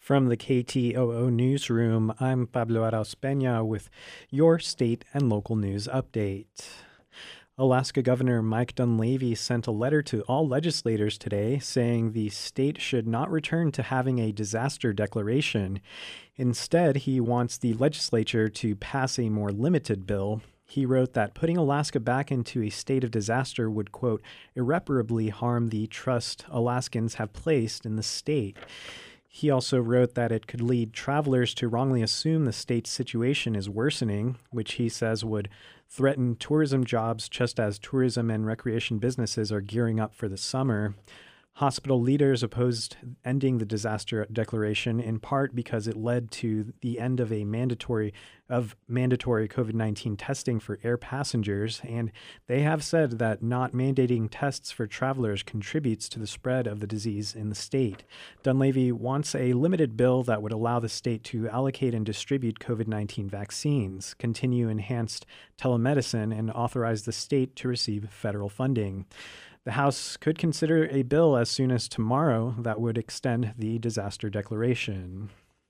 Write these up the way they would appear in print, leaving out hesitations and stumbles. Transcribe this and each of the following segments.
From the KTOO newsroom, I'm Pablo Arauz Peña with your state and local news update. Alaska Governor Mike Dunleavy sent a letter to all legislators today saying the state should not return to having a disaster declaration. Instead, he wants the legislature to pass a more limited bill. He wrote that putting Alaska back into a state of disaster would, quote, irreparably harm the trust Alaskans have placed in the state. He also wrote that it could lead travelers to wrongly assume the state's situation is worsening, which he says would threaten tourism jobs just as tourism and recreation businesses are gearing up for the summer. Hospital leaders opposed ending the disaster declaration in part because it led to the end of mandatory COVID-19 testing for air passengers, and they have said that not mandating tests for travelers contributes to the spread of the disease in the state. Dunleavy wants a limited bill that would allow the state to allocate and distribute COVID-19 vaccines, continue enhanced telemedicine, and authorize the state to receive federal funding. The House could consider a bill as soon as tomorrow that would extend the disaster declaration.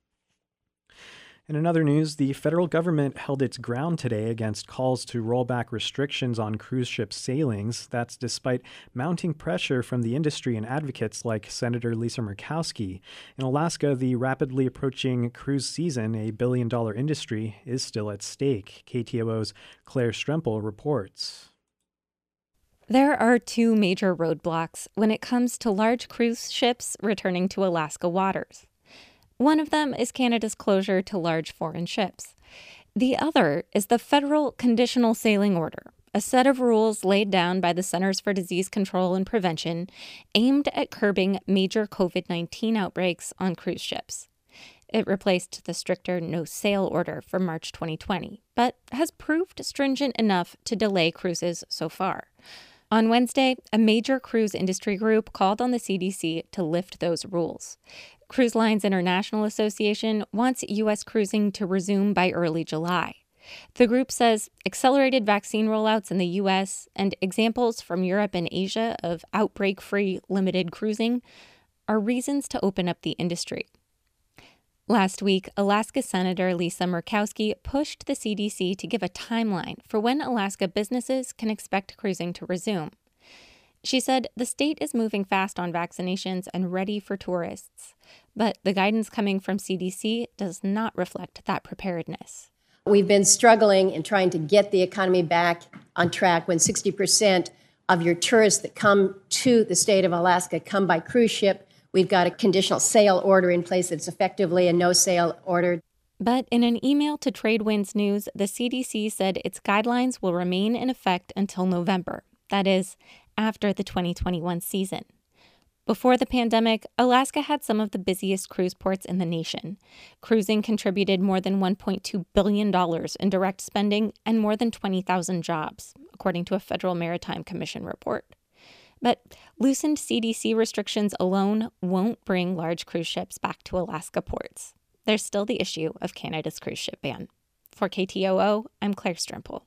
In another news, the federal government held its ground today against calls to roll back restrictions on cruise ship sailings. That's despite mounting pressure from the industry and advocates like Senator Lisa Murkowski. In Alaska, the rapidly approaching cruise season, a billion-dollar industry, is still at stake. KTOO's Claire Strempel reports. There are two major roadblocks when it comes to large cruise ships returning to Alaska waters. One of them is Canada's closure to large foreign ships. The other is the federal Conditional Sailing Order, a set of rules laid down by the Centers for Disease Control and Prevention aimed at curbing major COVID-19 outbreaks on cruise ships. It replaced the stricter no-sail order from March 2020, but has proved stringent enough to delay cruises so far. On Wednesday, a major cruise industry group called on the CDC to lift those rules. Cruise Lines International Association wants U.S. cruising to resume by early July. The group says accelerated vaccine rollouts in the U.S. and examples from Europe and Asia of outbreak-free limited cruising are reasons to open up the industry. Last week, Alaska Senator Lisa Murkowski pushed the CDC to give a timeline for when Alaska businesses can expect cruising to resume. She said the state is moving fast on vaccinations and ready for tourists, but the guidance coming from CDC does not reflect that preparedness. We've been struggling in trying to get the economy back on track when 60% of your tourists that come to the state of Alaska come by cruise ship. We've got a conditional sail order in place that's effectively a no-sail order. But in an email to Tradewinds News, the CDC said its guidelines will remain in effect until November, that is, after the 2021 season. Before the pandemic, Alaska had some of the busiest cruise ports in the nation. Cruising contributed more than $1.2 billion in direct spending and more than 20,000 jobs, according to a Federal Maritime Commission report. But loosened CDC restrictions alone won't bring large cruise ships back to Alaska ports. There's still the issue of Canada's cruise ship ban. For KTOO, I'm Claire Strempel.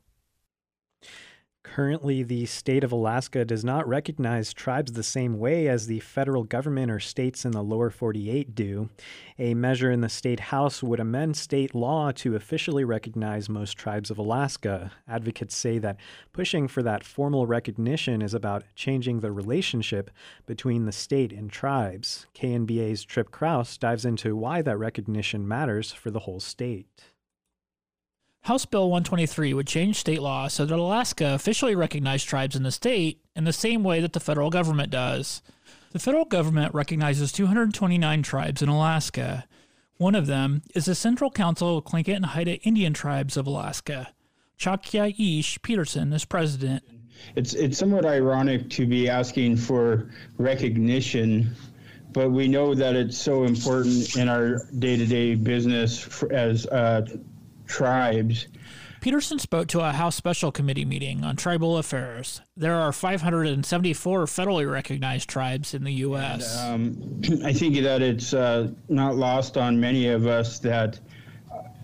Currently, the state of Alaska does not recognize tribes the same way as the federal government or states in the lower 48 do. A measure in the state house would amend state law to officially recognize most tribes of Alaska. Advocates say that pushing for that formal recognition is about changing the relationship between the state and tribes. KNBA's Trip Kraus dives into why that recognition matters for the whole state. House Bill 123 would change state law so that Alaska officially recognized tribes in the state in the same way that the federal government does. The federal government recognizes 229 tribes in Alaska. One of them is the Central Council of Tlingit and Haida Indian Tribes of Alaska. Chakyaish Peterson is president. It's somewhat ironic to be asking for recognition, but we know that it's so important in our day-to-day business as tribes. Peterson spoke to a House Special Committee meeting on tribal affairs. There are 574 federally recognized tribes in the U.S. I think that it's not lost on many of us that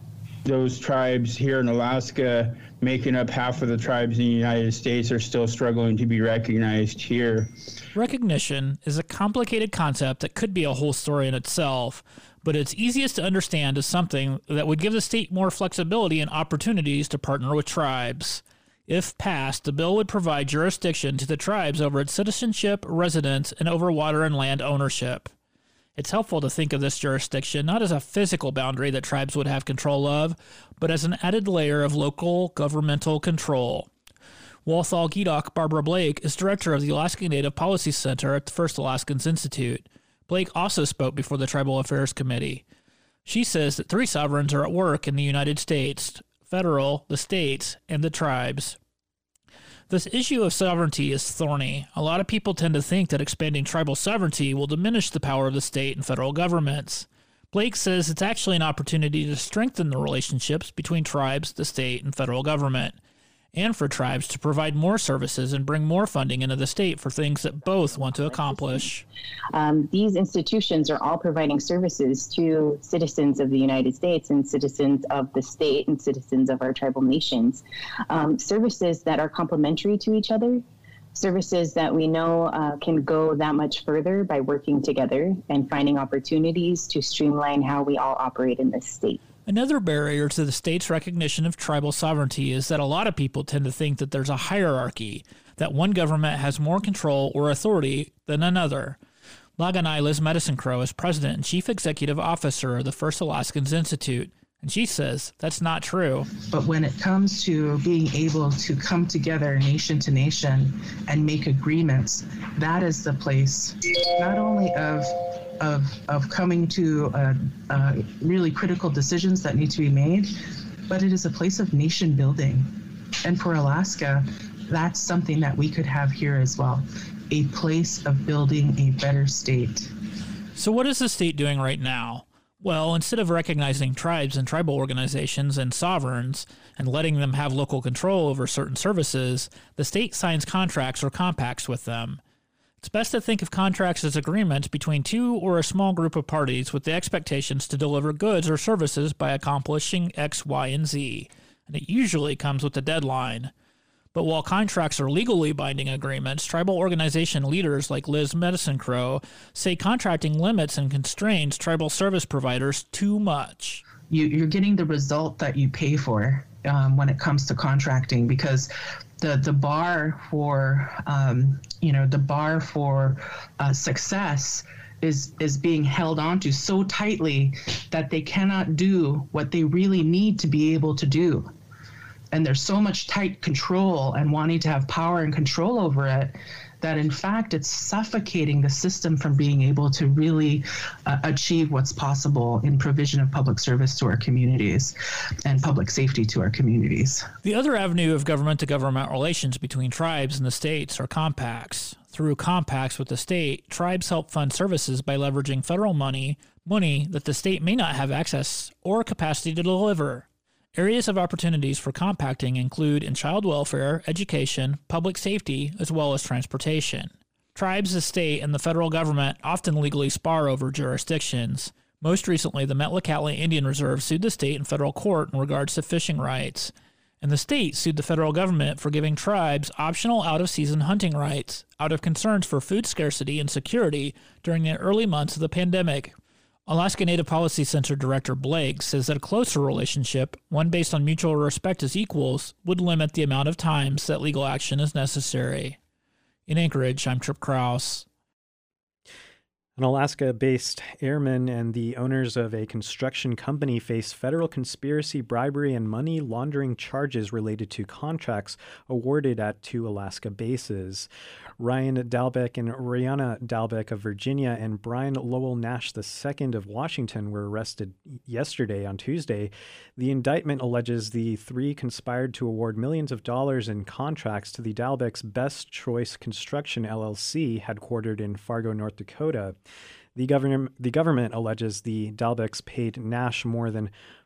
those tribes here in Alaska, making up half of the tribes in the United States, are still struggling to be recognized here. Recognition is a complicated concept that could be a whole story in itself, but it's easiest to understand as something that would give the state more flexibility and opportunities to partner with tribes. If passed, the bill would provide jurisdiction to the tribes over its citizenship, residence, and over water and land ownership. It's helpful to think of this jurisdiction not as a physical boundary that tribes would have control of, but as an added layer of local governmental control. Walthall Gedock Barbara Blake is director of the Alaska Native Policy Center at the First Alaskans Institute. Blake also spoke before the Tribal Affairs Committee. She says that three sovereigns are at work in the United States: federal, the states, and the tribes. This issue of sovereignty is thorny. A lot of people tend to think that expanding tribal sovereignty will diminish the power of the state and federal governments. Blake says it's actually an opportunity to strengthen the relationships between tribes, the state, and federal government, and for tribes to provide more services and bring more funding into the state for things that both want to accomplish. These institutions are all providing services to citizens of the United States and citizens of the state and citizens of our tribal nations. Services that are complementary to each other, services that we know can go that much further by working together and finding opportunities to streamline how we all operate in this state. Another barrier to the state's recognition of tribal sovereignty is that a lot of people tend to think that there's a hierarchy, that one government has more control or authority than another. Laganai Liz Medicine Crow is president and chief executive officer of the First Alaskans Institute, and she says that's not true. But when it comes to being able to come together nation to nation and make agreements, that is the place not only of coming to really critical decisions that need to be made, but it is a place of nation building. And for Alaska, that's something that we could have here as well, a place of building a better state. So what is the state doing right now? Well, instead of recognizing tribes and tribal organizations and sovereigns and letting them have local control over certain services, the state signs contracts or compacts with them. It's best to think of contracts as agreements between two or a small group of parties with the expectations to deliver goods or services by accomplishing X, Y, and Z, and it usually comes with a deadline. But while contracts are legally binding agreements, tribal organization leaders like Liz Medicine Crow say contracting limits and constrains tribal service providers too much. You're getting the result that you pay for when it comes to contracting, because the bar for success is being held onto so tightly that they cannot do what they really need to be able to do. And there's so much tight control and wanting to have power and control over it that in fact it's suffocating the system from being able to really achieve what's possible in provision of public service to our communities and public safety to our communities. The other avenue of government-to-government relations between tribes and the states are compacts. Through compacts with the state, tribes help fund services by leveraging federal money that the state may not have access or capacity to deliver. Areas of opportunities for compacting include in child welfare, education, public safety, as well as transportation. Tribes, the state, and the federal government often legally spar over jurisdictions. Most recently, the Metlakatla Indian Reserve sued the state in federal court in regards to fishing rights, and the state sued the federal government for giving tribes optional out-of-season hunting rights out of concerns for food scarcity and security during the early months of the pandemic. Alaska Native Policy Center Director Blake says that a closer relationship, one based on mutual respect as equals, would limit the amount of times that legal action is necessary. In Anchorage, I'm Trip Krause. An Alaska-based airman and the owners of a construction company face federal conspiracy, bribery, and money laundering charges related to contracts awarded at two Alaska bases. Ryan Dalbeck and Rihanna Dalbeck of Virginia and Brian Lowell Nash II of Washington were arrested yesterday on Tuesday. The indictment alleges the three conspired to award millions of dollars in contracts to the Dalbeck's Best Choice Construction LLC, headquartered in Fargo, North Dakota. The government alleges the Dalbecks paid Nash more than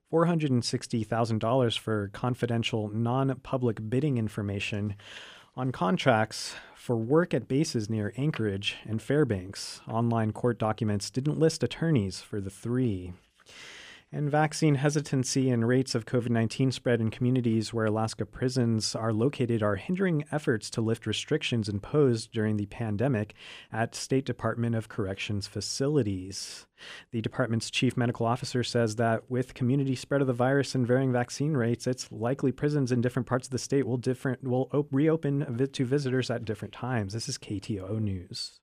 $460,000 for confidential, non-public bidding information on contracts for work at bases near Anchorage and Fairbanks. Online court documents didn't list attorneys for the three. And vaccine hesitancy and rates of COVID-19 spread in communities where Alaska prisons are located are hindering efforts to lift restrictions imposed during the pandemic at State Department of Corrections facilities. The department's chief medical officer says that with community spread of the virus and varying vaccine rates, it's likely prisons in different parts of the state will reopen to visitors at different times. This is KTOO News.